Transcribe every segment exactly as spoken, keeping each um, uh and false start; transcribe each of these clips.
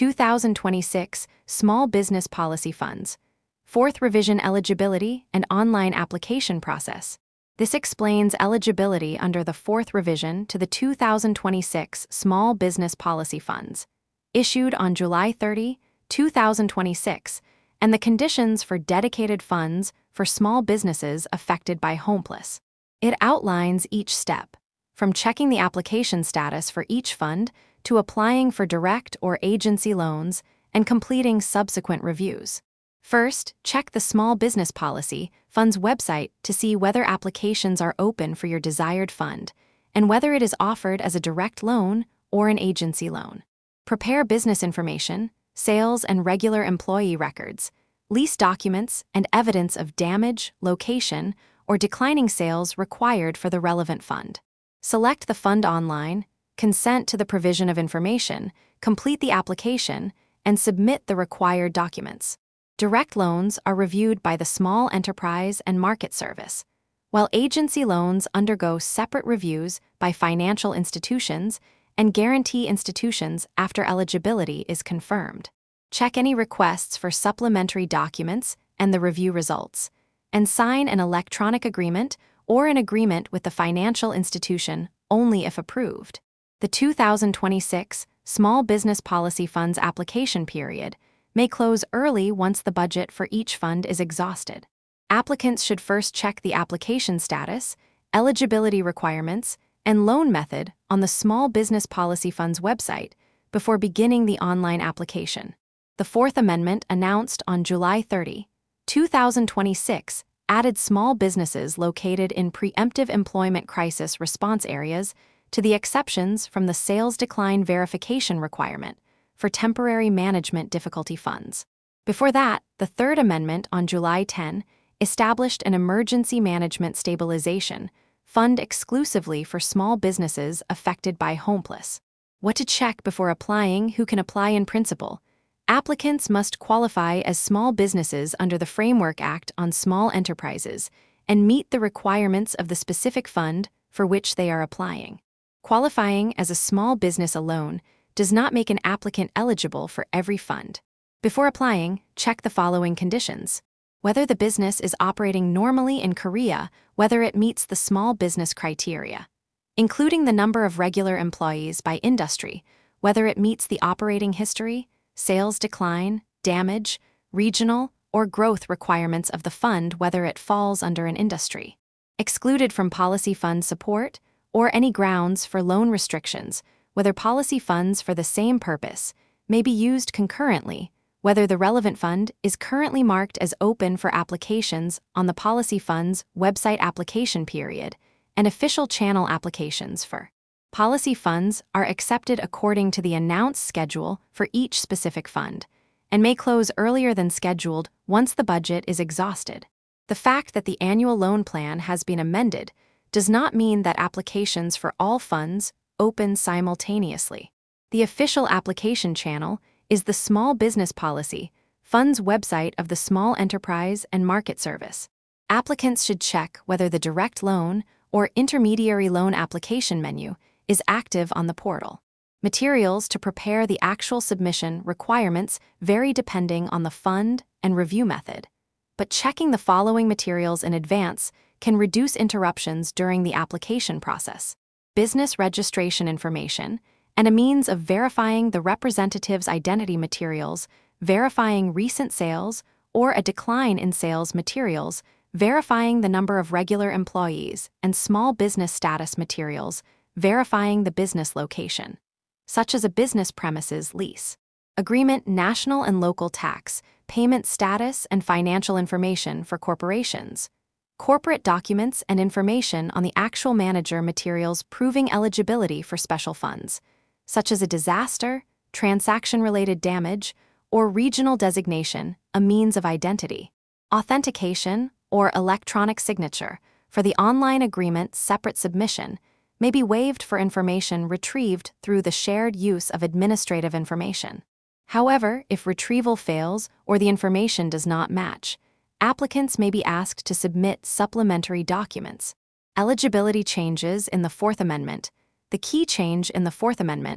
two thousand twenty-six Small Business Policy Funds, Fourth Revision Eligibility and Online Application Process. This explains eligibility under the fourth revision to the two thousand twenty-six Small Business Policy Funds, issued on July thirtieth, two thousand twenty-six, and the conditions for dedicated funds for small businesses affected by Homeless. It outlines each step, from checking the application status for each fund to applying for direct or agency loans and completing subsequent reviews. First, check the Small Business Policy Fund's website to see whether applications are open for your desired fund and whether it is offered as a direct loan or an agency loan. Prepare business information, sales and regular employee records, lease documents, and evidence of damage, location, or declining sales required for the relevant fund. Select the fund online, consent to the provision of information, complete the application, and submit the required documents. Direct loans are reviewed by the Small Enterprise and Market Service, while agency loans undergo separate reviews by financial institutions and guarantee institutions after eligibility is confirmed. Check any requests for supplementary documents and the review results, and sign an electronic agreement or an agreement with the financial institution only if approved. The two thousand twenty-six Small Business Policy Funds application period may close early once the budget for each fund is exhausted. Applicants should first check the application status, eligibility requirements, and loan method on the Small Business Policy Fund's website before beginning the online application. The Fourth Amendment, announced on July thirtieth, two thousand twenty-six, added small businesses located in preemptive employment crisis response areas to the exceptions from the sales decline verification requirement for temporary management difficulty funds. Before that, the Third Amendment on July tenth established an Emergency Management Stabilization Fund exclusively for small businesses affected by Homeless. What to check before applying? Who can apply in principle? Applicants must qualify as small businesses under the Framework Act on Small Enterprises and meet the requirements of the specific fund for which they are applying. Qualifying as a small business alone does not make an applicant eligible for every fund. Before applying, check the following conditions: whether the business is operating normally in Korea, whether it meets the small business criteria, including the number of regular employees by industry, whether it meets the operating history, sales decline, damage, regional, or growth requirements of the fund, whether it falls under an industry, excluded from policy fund support, or any grounds for loan restrictions, whether policy funds for the same purpose may be used concurrently, whether the relevant fund is currently marked as open for applications on the policy fund's website application period, and official channel applications for policy funds are accepted according to the announced schedule for each specific fund, and may close earlier than scheduled once the budget is exhausted. The fact that the annual loan plan has been amended does not mean that applications for all funds open simultaneously. The official application channel is the Small Business Policy Fund's website of the Small Enterprise and Market Service. Applicants should check whether the direct loan or intermediary loan application menu is active on the portal. Materials to prepare the actual submission requirements vary depending on the fund and review method, but checking the following materials in advance can reduce interruptions during the application process: business registration information, and a means of verifying the representative's identity materials, verifying recent sales or a decline in sales materials, verifying the number of regular employees, and small business status materials, verifying the business location, such as a business premises lease, agreement, national and local tax, payment status, and financial information for corporations, corporate documents and information on the actual manager materials proving eligibility for special funds, such as a disaster, transaction-related damage, or regional designation, a means of identity, authentication, or electronic signature for the online agreement separate submission may be waived for information retrieved through the shared use of administrative information. However, if retrieval fails or the information does not match, applicants may be asked to submit supplementary documents. Eligibility changes in the Fourth Amendment. The key change in the Fourth Amendment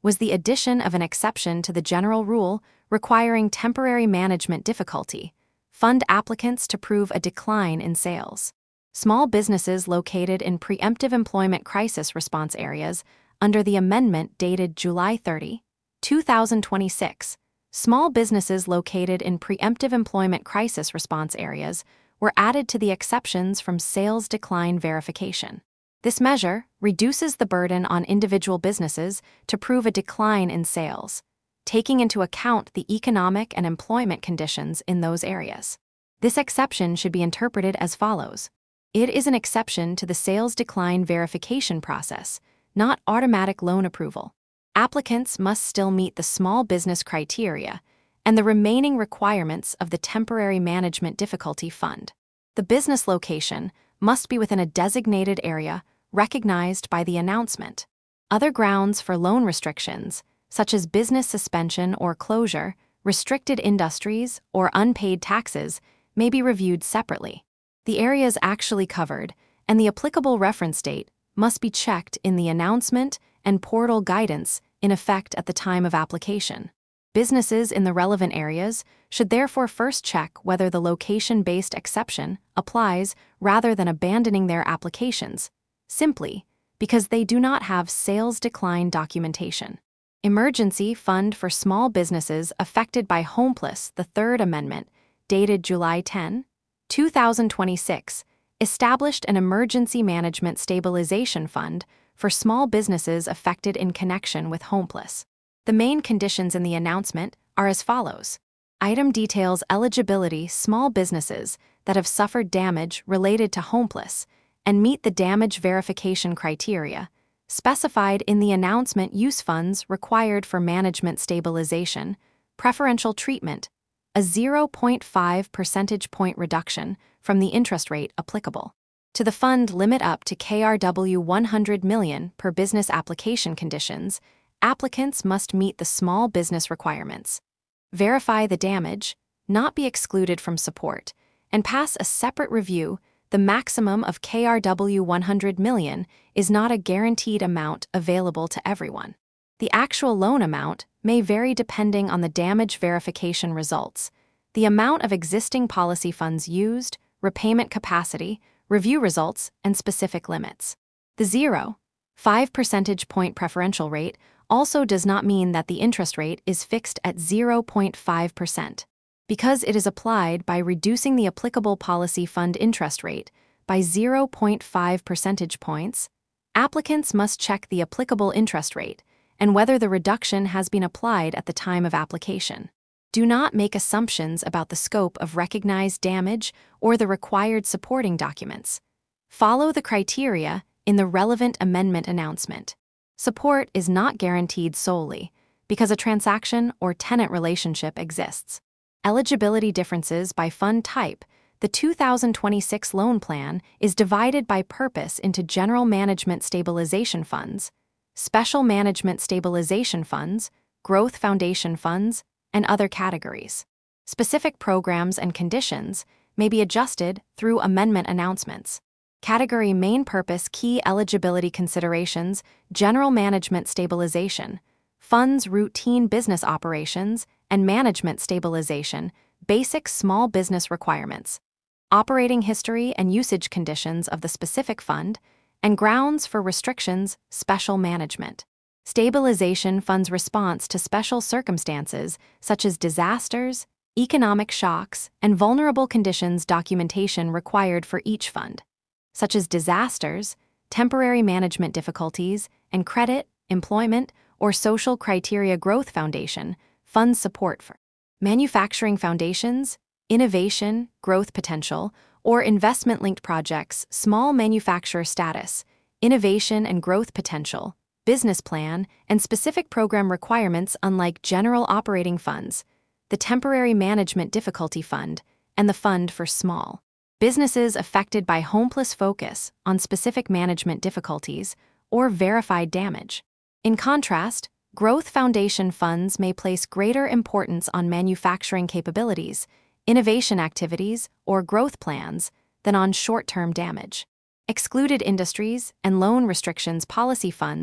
was the addition of an exception to the general rule requiring temporary management difficulty fund applicants to prove a decline in sales. Small businesses located in preemptive employment crisis response areas under the amendment dated July thirtieth, two thousand twenty-six, small businesses located in preemptive employment crisis response areas were added to the exceptions from sales decline verification. This measure reduces the burden on individual businesses to prove a decline in sales, taking into account the economic and employment conditions in those areas. This exception should be interpreted as follows. It is an exception to the sales decline verification process, not automatic loan approval. Applicants must still meet the small business criteria and the remaining requirements of the Temporary Management Difficulty Fund. The business location must be within a designated area recognized by the announcement. Other grounds for loan restrictions, such as business suspension or closure, restricted industries, or unpaid taxes, may be reviewed separately. The areas actually covered and the applicable reference date must be checked in the announcement and portal guidance in effect at the time of application. Businesses in the relevant areas should therefore first check whether the location-based exception applies rather than abandoning their applications, simply because they do not have sales decline documentation. Emergency Fund for Small Businesses Affected by Homeless, the Third Amendment, dated July tenth, two thousand twenty-six, established an Emergency Management Stabilization Fund for small businesses affected in connection with homeless. The main conditions in the announcement are as follows. Item details eligibility small businesses that have suffered damage related to homeless and meet the damage verification criteria specified in the announcement use funds required for management stabilization, preferential treatment, a zero point five percentage point reduction from the interest rate applicable. To the fund limit up to K R W one hundred million dollars per business application conditions, applicants must meet the small business requirements, verify the damage, not be excluded from support, and pass a separate review. The maximum of K R W one hundred million dollars is not a guaranteed amount available to everyone. The actual loan amount may vary depending on the damage verification results, the amount of existing policy funds used, repayment capacity, review results, and specific limits. The zero point five percentage point preferential rate also does not mean that the interest rate is fixed at zero point five percent. Because it is applied by reducing the applicable policy fund interest rate by zero point five percentage points, applicants must check the applicable interest rate and whether the reduction has been applied at the time of application. Do not make assumptions about the scope of recognized damage or the required supporting documents. Follow the criteria in the relevant amendment announcement. Support is not guaranteed solely because a transaction or tenant relationship exists. Eligibility differences by fund type. The two thousand twenty-six loan plan is divided by purpose into General Management Stabilization Funds, Special Management Stabilization Funds, Growth Foundation Funds, and other categories. Specific programs and conditions may be adjusted through amendment announcements. Category Main Purpose Key Eligibility Considerations General Management Stabilization Funds Routine Business Operations and Management Stabilization Basic Small Business Requirements Operating History and Usage Conditions of the specific fund and Grounds for Restrictions Special Management Stabilization Fund's response to special circumstances such as disasters, economic shocks, and vulnerable conditions documentation required for each fund, such as disasters, temporary management difficulties, and credit, employment, or social criteria. Growth Foundation funds support for manufacturing foundations, innovation, growth potential, or investment-linked projects. Small manufacturer status, innovation and growth potential, business plan, and specific program requirements. Unlike general operating funds, the Temporary Management Difficulty Fund, and the Fund for Small Businesses Affected by Homeless focus on specific management difficulties or verified damage. In contrast, Growth Foundation funds may place greater importance on manufacturing capabilities, innovation activities, or growth plans than on short-term damage. Excluded industries and loan restrictions policy funds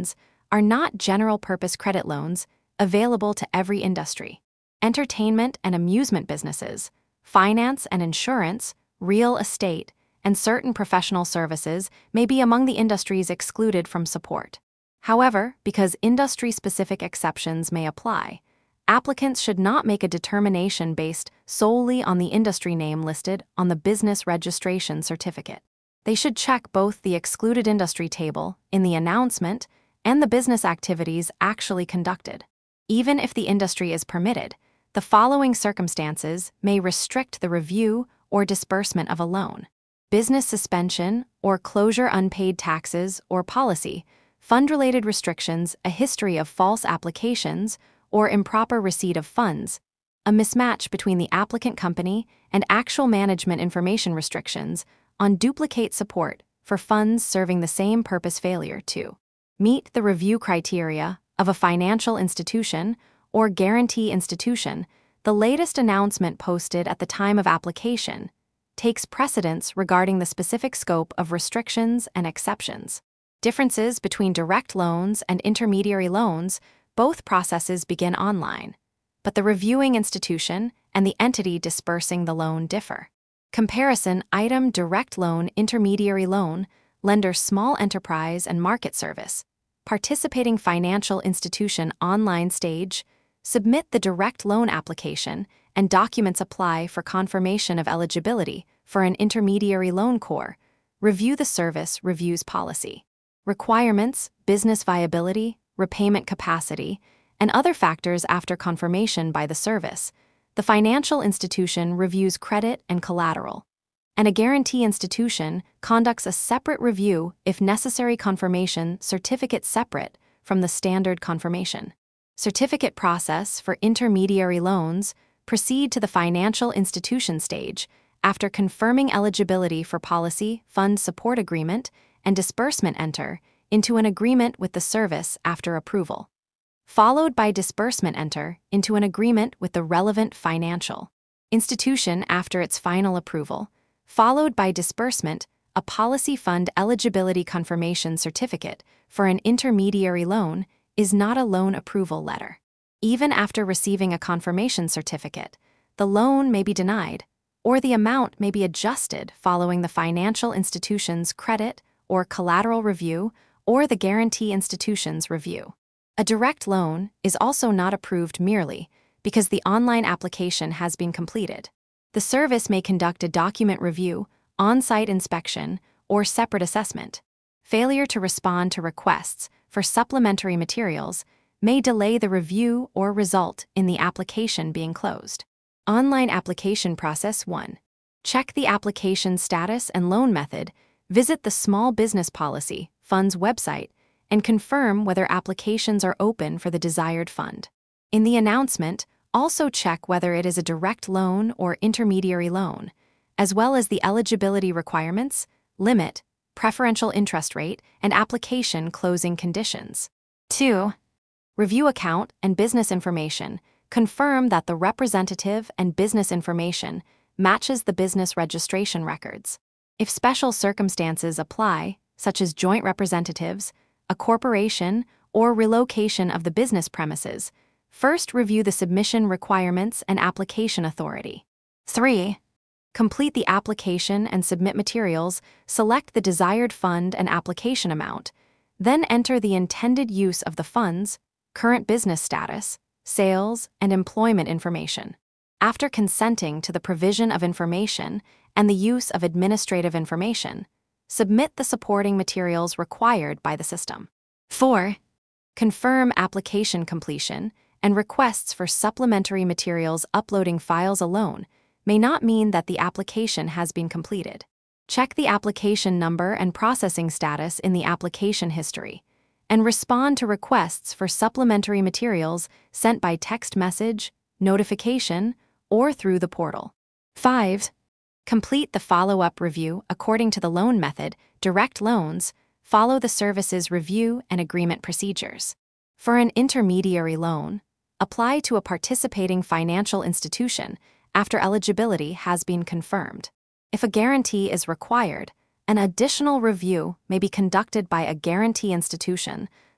are not general-purpose credit loans available to every industry. Entertainment and amusement businesses, finance and insurance, real estate, and certain professional services may be among the industries excluded from support. However, because industry-specific exceptions may apply, applicants should not make a determination based solely on the industry name listed on the business registration certificate. They should check both the excluded industry table in the announcement and the business activities actually conducted. Even if the industry is permitted, the following circumstances may restrict the review or disbursement of a loan: business suspension or closure, unpaid taxes or policy, fund-related restrictions, a history of false applications, or improper receipt of funds, a mismatch between the applicant company and actual management information restrictions on duplicate support for funds serving the same purpose, failure to meet the review criteria of a financial institution or guarantee institution. The latest announcement posted at the time of application takes precedence regarding the specific scope of restrictions and exceptions. Differences between direct loans and intermediary loans: both processes begin online, but the reviewing institution and the entity disbursing the loan differ. Comparison item: direct loan, intermediary loan, lender, small enterprise and market service, participating financial institution, online stage. Submit the direct loan application and documents. Apply for confirmation of eligibility for an intermediary loan core. Review the service reviews policy, requirements, business viability, repayment capacity, and other factors. After confirmation by the service, the financial institution reviews credit and collateral, and a guarantee institution conducts a separate review if necessary. Confirmation certificate separate from the standard confirmation certificate process for intermediary loans. Proceed to the financial institution stage after confirming eligibility for policy, fund support agreement, and disbursement. Enter into an agreement with the service after approval, followed by disbursement. Enter into an agreement with the relevant financial institution after its final approval, followed by disbursement. A policy fund eligibility confirmation certificate for an intermediary loan is not a loan approval letter. Even after receiving a confirmation certificate, the loan may be denied, or the amount may be adjusted following the financial institution's credit or collateral review or the guarantee institution's review. A direct loan is also not approved merely because the online application has been completed. The service may conduct a document review, on-site inspection, or separate assessment. Failure to respond to requests for supplementary materials may delay the review or result in the application being closed. Online application process one. Check the application status and loan method. Visit the Small Business Policy Fund's website and confirm whether applications are open for the desired fund. In the announcement, also check whether it is a direct loan or intermediary loan, as well as the eligibility requirements, limit, preferential interest rate, and application closing conditions. two. Review account and business information. Confirm that the representative and business information matches the business registration records. If special circumstances apply, such as joint representatives, a corporation, or relocation of the business premises, first review the submission requirements and application authority. three. Complete the application and submit materials. Select the desired fund and application amount. Then enter the intended use of the funds, current business status, sales, and employment information. After consenting to the provision of information and the use of administrative information, submit the supporting materials required by the system. four. Confirm application completion and requests for supplementary materials. Uploading files alone may not mean that the application has been completed. Check the application number and processing status in the application history, and respond to requests for supplementary materials sent by text message, notification, or through the portal. five. Complete the follow-up review according to the loan method. Direct loans follow the service's review and agreement procedures. For an intermediary loan, apply to a participating financial institution after eligibility has been confirmed. If a guarantee is required, an additional review may be conducted by a guarantee institution,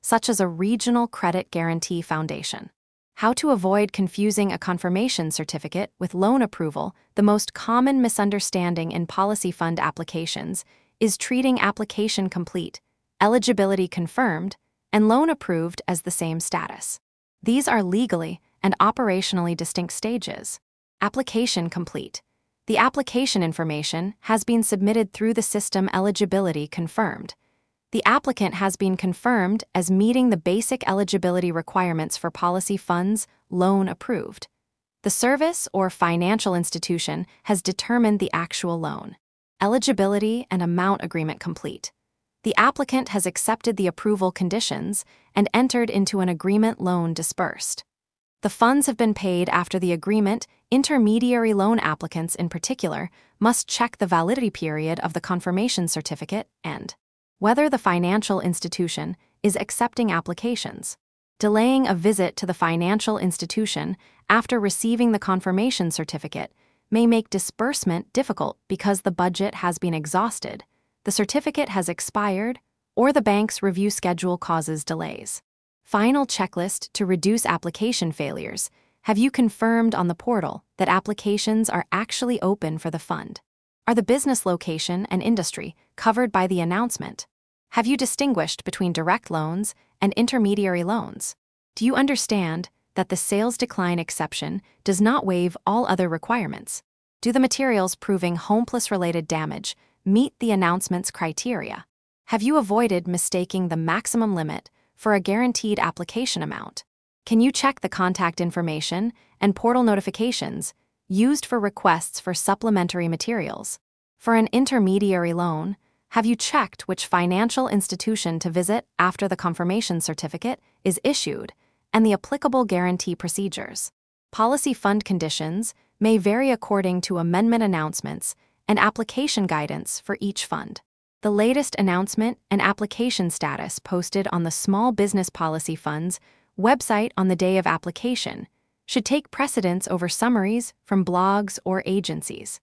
such as a regional credit guarantee foundation. How to avoid confusing a confirmation certificate with loan approval. The most common misunderstanding in policy fund applications is treating application complete, eligibility confirmed, and loan approved as the same status. These are legally and operationally distinct stages. Application complete. The application information has been submitted through the system. Eligibility confirmed. The applicant has been confirmed as meeting the basic eligibility requirements for policy funds, loan approved. The service or financial institution has determined the actual loan. Eligibility and amount agreement complete. The applicant has accepted the approval conditions and entered into an agreement. Loan disbursed. The funds have been paid after the agreement. Intermediary loan applicants in particular must check the validity period of the confirmation certificate and whether the financial institution is accepting applications. Delaying a visit to the financial institution after receiving the confirmation certificate may make disbursement difficult because the budget has been exhausted, the certificate has expired, or the bank's review schedule causes delays. Final checklist to reduce application failures. Have you confirmed on the portal that applications are actually open for the fund? Are the business location and industry covered by the announcement? Have you distinguished between direct loans and intermediary loans? Do you understand that the sales decline exception does not waive all other requirements? Do the materials proving HomePlus-related damage meet the announcement's criteria? Have you avoided mistaking the maximum limit for a guaranteed application amount? Can you check the contact information and portal notifications used for requests for supplementary materials? For an intermediary loan, have you checked which financial institution to visit after the confirmation certificate is issued and the applicable guarantee procedures? Policy fund conditions may vary according to amendment announcements and application guidance for each fund. The latest announcement and application status posted on the Small Business Policy Fund's website on the day of application should take precedence over summaries from blogs or agencies.